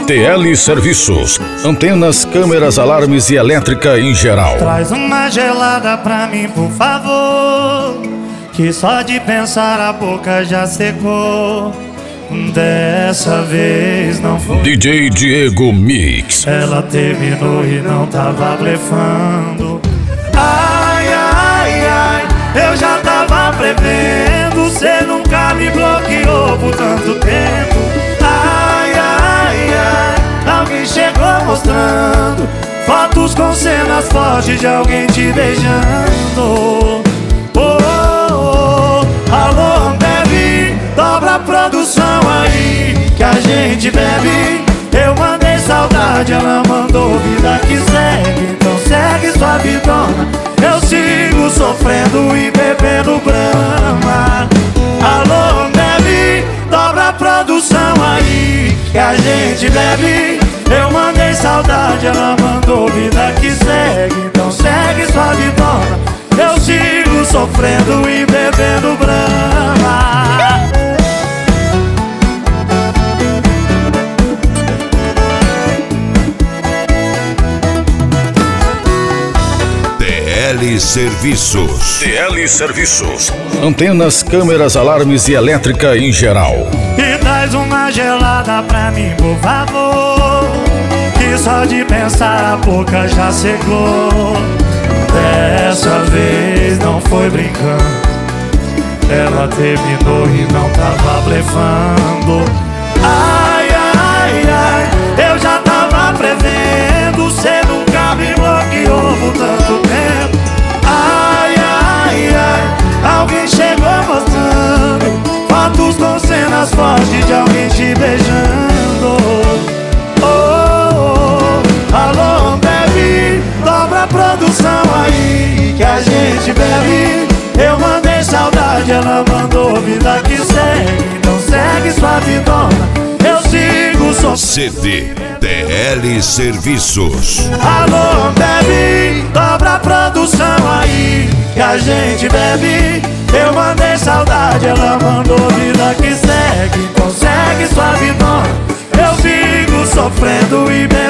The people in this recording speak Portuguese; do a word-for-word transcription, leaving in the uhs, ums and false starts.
T L Serviços, antenas, câmeras, alarmes e elétrica em geral. Traz uma gelada pra mim, por favor, que só de pensar a boca já secou. Dessa vez não foi. D J Diego Mix. Ela terminou e não tava blefando. Ai, ai, ai, eu já tava prevendo. Cê nunca me bloqueou por tanto tempo. Ai, ai, ai, alguém chegou mostrando fotos com cenas fortes de alguém te beijando. Oh, oh, oh. Alô, Ambev, dobra a produção aí que a gente bebe. Eu mandei saudade, ela mandou vida que segue. Então segue sua vidona, eu sigo sofrendo e bebendo brama. Alô, Ambev, dobra a produção aí que a gente bebe. Eu mandei saudade, ela mandou vida que segue. Então segue sua vidona, eu sigo sofrendo e bebendo brama. T L Serviços. T L Serviços, antenas, câmeras, alarmes e elétrica em geral. E traz uma gelada pra mim, por favor, que só de pensar a boca já secou. Dessa vez não foi brincando, ela terminou e não tava blefando. Ai, ai, ai, eu já tava prevendo. Cê nunca me bloqueou por tanto tempo. Ai, ai, ai, alguém chegou mostrando fotos com cenas fortes de alguém te beijando. Oh, oh, oh. Alô, Ambev, dobra a produção aí que a gente bebe. Eu mandei saudade, ela mandou vida que segue. Então segue sua vidona, eu sigo sofrendo. C D T L Serviços. Alô, Ambev, dobra a produção aí que a gente bebe. Eu mandei saudade, ela mandou vida que segue. Então segue sua vidona, eu sigo sofrendo e bebendo.